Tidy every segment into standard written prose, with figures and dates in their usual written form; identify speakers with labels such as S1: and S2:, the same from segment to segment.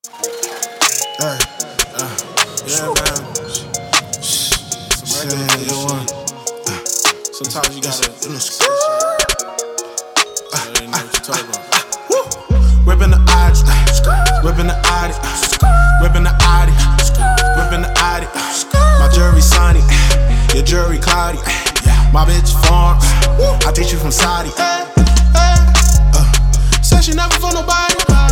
S1: Hey, yeah, man. Some regular one. Sometimes you gotta. You know what you're talking about. Whipping the Audi, whipping the Audi, whipping the Audi, whipping the Audi. My jury sunny, your jury cloudy. My bitch farm, I teach you from Saudi. Said she never for nobody.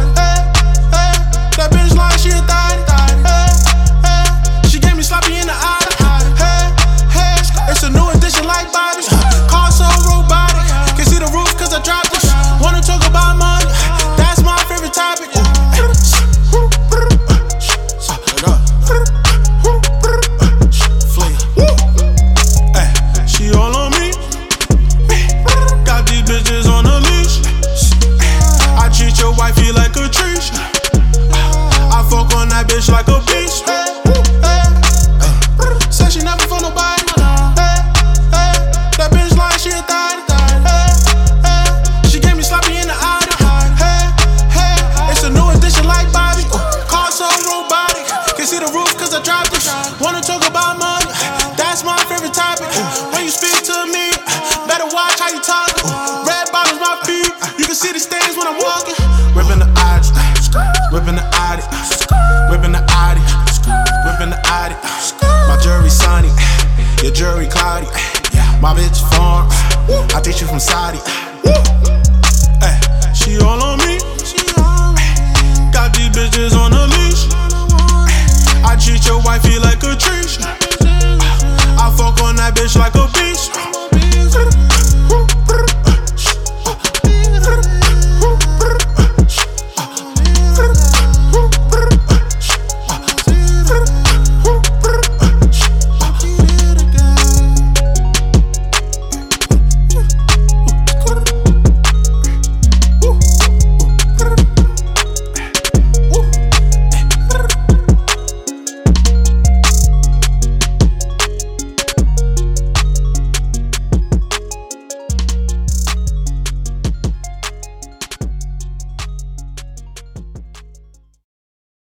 S1: That bitch like she a thotty. She gave me sloppy in the eye. It's a new edition like Bobby. Car so robotic. Can see the roof cause I dropped this. Wanna talk about money? That's my favorite topic. She all on me. Got these bitches on a leash. I treat your wifey like a tree. I fuck on that bitch like a beast. Said she never for nobody. That bitch like she a thotty. She gave me sloppy in the eye. It's a new edition like Bobby. Car so robotic. Can see the roof cause I dropped this. Wanna talk about money? That's my favorite topic. When you speak to me, better watch how you talk. Red bottoms my feet. You can see the stains when I'm walking. Whipping the Audi, whipping the Audi, whipping the Audi, whipping the Audi. My jury sunny, your jury cloudy. My bitch farm, I teach you from Saudi. She all on